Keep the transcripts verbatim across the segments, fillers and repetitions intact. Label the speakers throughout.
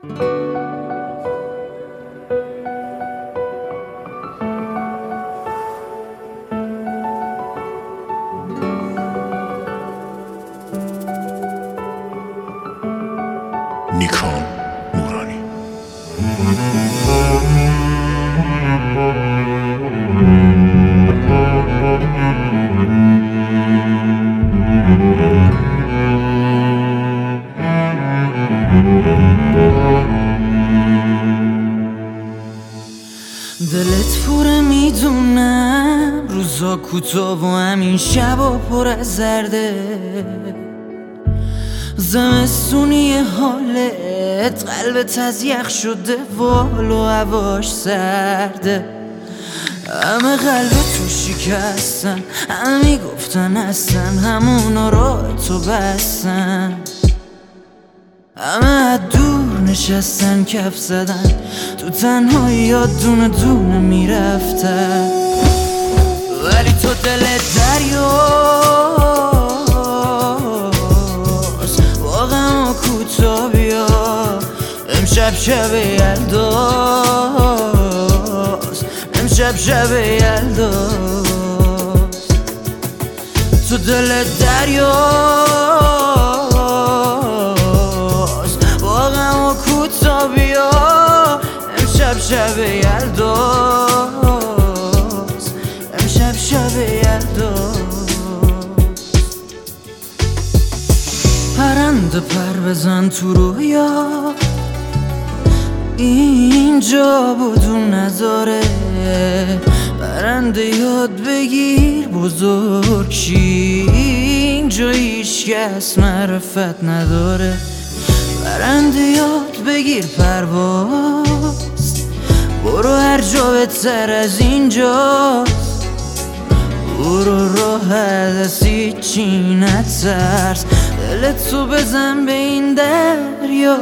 Speaker 1: نیکان نورانی.
Speaker 2: دلت پره میدونم، روزا کوتاه و همین شبا پر از زرده. زمستونی حالت قلبت از یخ شده، وال و هواش سرده. همه قلبتو شکستن، همه میگفتن هستن، همونا راه تو بستن. همه دور نشستن کف زدن، تو تنهایی یاد دونه دونه میرفتن. ولی تو دلت دریاست، واقعا کوتا بیا. امشب شب یلداست، امشب شب یلداست. تو دلت دریاست، واقعا کوتا بیا. امشب شب یلداست، امشب شب یلداست. پرنده پر بزن تو رویا، اینجا بدون نذاره. پرنده یاد بگیر بزرگ شی، اینجا هیچکس معرفت نداره. پرنده یاد بگیر پرواز، برو هر جا بهتر از اینجاست. برو راحت از هیچی نترس، دلتو بزن به این دریا.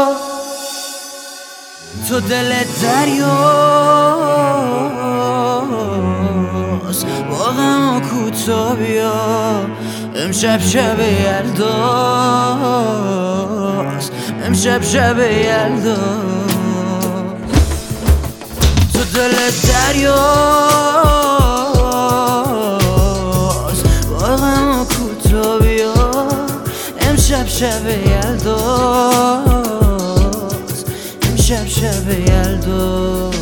Speaker 2: تو دلت دریاست، واقعا کوتا بیا. امشب شب یلداست، امشب شب یلداست. تو دلت دریاست، واقعا کوتا بیا. امشب شب یلداست، امشب شب یلداست.